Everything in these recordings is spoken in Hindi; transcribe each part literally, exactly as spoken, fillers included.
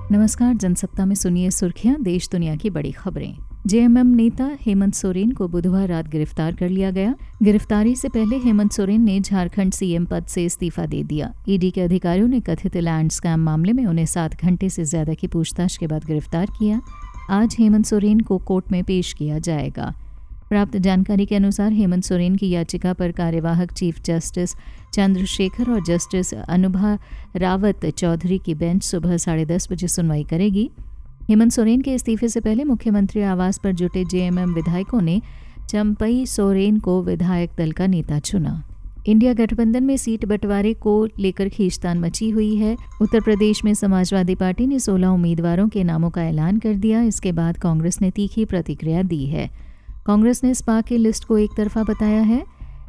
नमस्कार, जनसत्ता में सुनिए सुर्खियां, देश दुनिया की बड़ी खबरें। जेएमएम नेता हेमंत सोरेन को बुधवार रात गिरफ्तार कर लिया गया। गिरफ्तारी से पहले हेमंत सोरेन ने झारखंड सीएम पद से इस्तीफा दे दिया। ईडी के अधिकारियों ने कथित लैंड स्कैम मामले में उन्हें सात घंटे से ज्यादा की पूछताछ के बाद गिरफ्तार किया। आज हेमंत सोरेन को कोर्ट में पेश किया जाएगा। प्राप्त जानकारी के अनुसार हेमंत सोरेन की याचिका पर कार्यवाहक चीफ जस्टिस चंद्रशेखर और जस्टिस अनुभा रावत चौधरी की बेंच सुबह साढ़े दस बजे सुनवाई करेगी। हेमंत सोरेन के इस्तीफे से पहले मुख्यमंत्री आवास पर जुटे जेएमएम विधायकों ने चंपई सोरेन को विधायक दल का नेता चुना। इंडिया गठबंधन में सीट बंटवारे को लेकर खींचतान मची हुई है। उत्तर प्रदेश में समाजवादी पार्टी ने सोलह उम्मीदवारों के नामों का ऐलान कर दिया। इसके बाद कांग्रेस ने तीखी प्रतिक्रिया दी है। कांग्रेस ने सपा की लिस्ट को एक तरफा बताया है।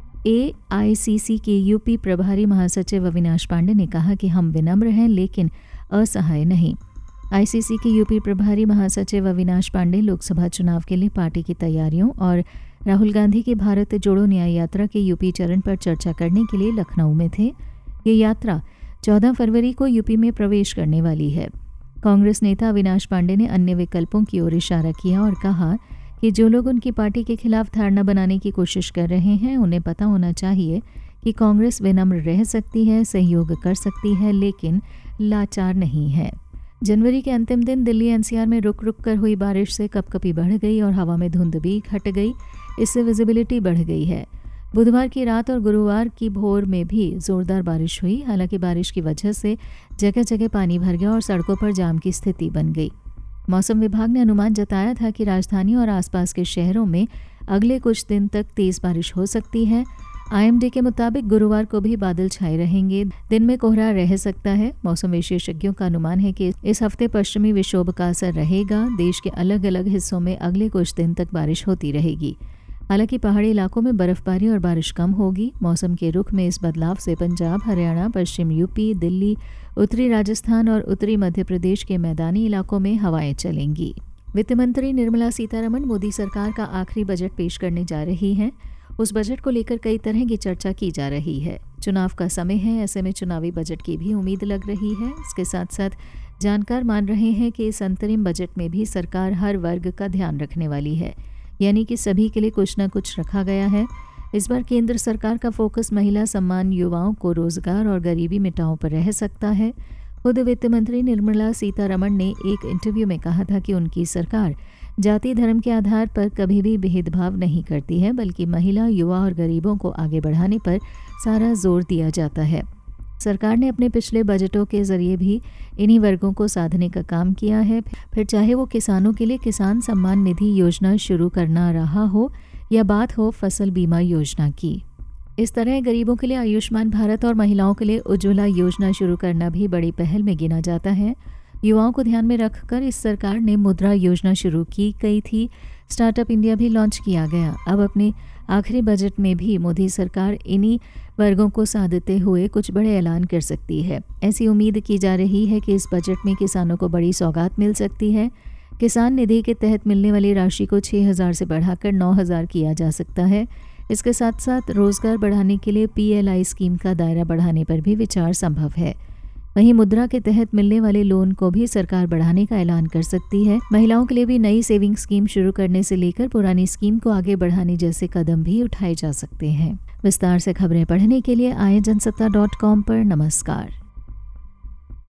एआईसीसी के यूपी प्रभारी महासचिव अविनाश पांडे ने कहा कि हम विनम्र हैं लेकिन असहाय नहीं। आईसीसी के यूपी प्रभारी महासचिव अविनाश पांडे लोकसभा चुनाव के लिए पार्टी की तैयारियों और राहुल गांधी की भारत जोड़ो न्याय यात्रा के यूपी चरण पर चर्चा करने के लिए लखनऊ में थे। ये यात्रा चौदह फरवरी को यूपी में प्रवेश करने वाली है। कांग्रेस नेता अविनाश पांडे ने अन्य विकल्पों की ओर इशारा किया और कहा कि जो लोग उनकी पार्टी के खिलाफ धारणा बनाने की कोशिश कर रहे हैं उन्हें पता होना चाहिए कि कांग्रेस विनम्र रह सकती है, सहयोग कर सकती है, लेकिन लाचार नहीं है। जनवरी के अंतिम दिन दिल्ली एनसीआर में रुक रुक कर हुई बारिश से कपकपी बढ़ गई और हवा में धुंध भी हट गई। इससे विजिबिलिटी बढ़ गई है। बुधवार की रात और गुरुवार की भोर में भी जोरदार बारिश हुई। हालांकि बारिश की वजह से जगह जगह पानी भर गया और सड़कों पर जाम की स्थिति बन गई। मौसम विभाग ने अनुमान जताया था कि राजधानी और आसपास के शहरों में अगले कुछ दिन तक तेज बारिश हो सकती है। आईएमडी के मुताबिक गुरुवार को भी बादल छाए रहेंगे। दिन में कोहरा रह सकता है। मौसम विशेषज्ञों का अनुमान है कि इस हफ्ते पश्चिमी विक्षोभ का असर रहेगा। देश के अलग अलग हिस्सों में अगले कुछ दिन तक बारिश होती रहेगी। हालांकि पहाड़ी इलाकों में बर्फबारी और बारिश कम होगी। मौसम के रुख में इस बदलाव से पंजाब, हरियाणा, पश्चिम यूपी, दिल्ली, उत्तरी राजस्थान और उत्तरी मध्य प्रदेश के मैदानी इलाकों में हवाएं चलेंगी। वित्त मंत्री निर्मला सीतारमण मोदी सरकार का आखिरी बजट पेश करने जा रही हैं। उस बजट को लेकर कई तरह की चर्चा की जा रही है। चुनाव का समय है, ऐसे में चुनावी बजट की भी उम्मीद लग रही है। इसके साथ साथ जानकार मान रहे हैं कि इस अंतरिम बजट में भी सरकार हर वर्ग का ध्यान रखने वाली है, यानी कि सभी के लिए कुछ न कुछ रखा गया है। इस बार केंद्र सरकार का फोकस महिला सम्मान, युवाओं को रोजगार और गरीबी मिटाओ पर रह सकता है। खुद वित्त मंत्री निर्मला सीतारमण ने एक इंटरव्यू में कहा था कि उनकी सरकार जाति धर्म के आधार पर कभी भी भेदभाव नहीं करती है, बल्कि महिला, युवा और गरीबों को आगे बढ़ाने पर सारा जोर दिया जाता है। सरकार ने अपने पिछले बजटों के जरिए भी इन्हीं वर्गों को साधने का काम किया है, फिर चाहे वो किसानों के लिए किसान सम्मान निधि योजना शुरू करना रहा हो या बात हो फसल बीमा योजना की। इस तरह गरीबों के लिए आयुष्मान भारत और महिलाओं के लिए उज्ज्वला योजना शुरू करना भी बड़ी पहल में गिना जाता है। युवाओं को ध्यान में रखकर इस सरकार ने मुद्रा योजना शुरू की गई थी। स्टार्टअप इंडिया भी लॉन्च किया गया। अब अपने आखिरी बजट में भी मोदी सरकार इन्हीं वर्गों को साधते हुए कुछ बड़े ऐलान कर सकती है। ऐसी उम्मीद की जा रही है कि इस बजट में किसानों को बड़ी सौगात मिल सकती है। किसान निधि के तहत मिलने वाली राशि को छह हज़ार से बढ़ाकर नौ हज़ार किया जा सकता है। इसके साथ साथ रोजगार बढ़ाने के लिए पीएलआई स्कीम का दायरा बढ़ाने पर भी विचार संभव है। वहीं मुद्रा के तहत मिलने वाले लोन को भी सरकार बढ़ाने का ऐलान कर सकती है। महिलाओं के लिए भी नई सेविंग स्कीम शुरू करने से लेकर पुरानी स्कीम को आगे बढ़ाने जैसे कदम भी उठाए जा सकते हैं। विस्तार से खबरें पढ़ने के लिए आए जनसत्ता डॉट कॉम पर। नमस्कार।